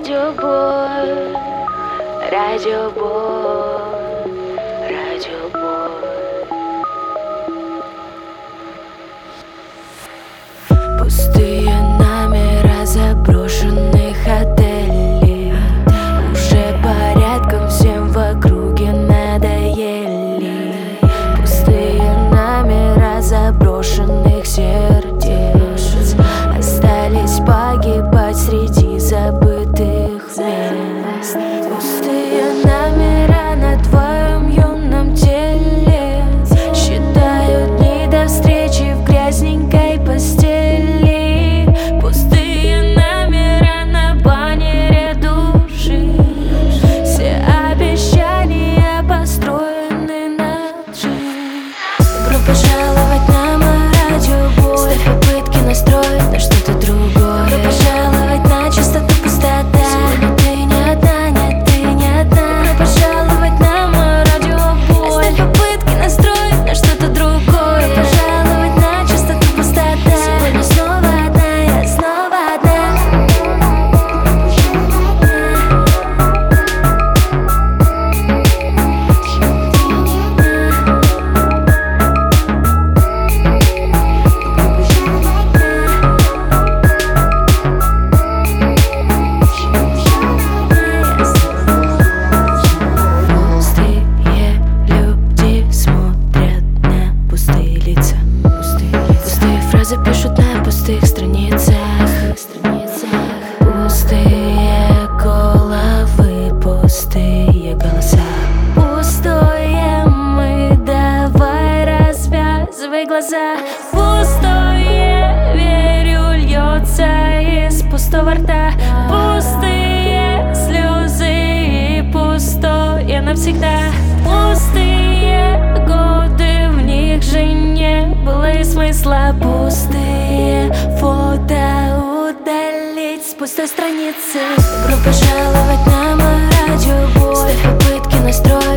радиобой, радиобой, радиобой. Пустые номера заброшенных отелей уже порядком всем в округе надоели. Пустые номера заброшенных сердец остались погибать среди забытых мест. Пустые номера на твоем юном теле считают дни до встречи в грязненькой постели. Пустые номера на баннере души, все обещания построены на лжи. Добро пожаловать на мой радиобой. Ставь попытки настроить на что-то другое. Добро пожаловать на чистоту пустота. Сегодня ты не одна, нет, ты не одна. Добро пожаловать на мой радиобой. Ставь попытки настроить на что-то другое. Добро пожаловать на чистоту пустота. Сегодня снова одна, я снова одна. Пустые люди смотрят на пустые лица. Пустые фразы пишут на пустых страницах. Пустые головы, пустые голоса. Пустое мы, давай развязывай глаза. Пустое, верю, льется из пустого рта. Пустые слезы и пустое навсегда. Пустые годы, в них же не было и смысла. Пустые фото удалить с пустой страницы. Добро пожаловать на мой радиобой. Ставь попытки настроить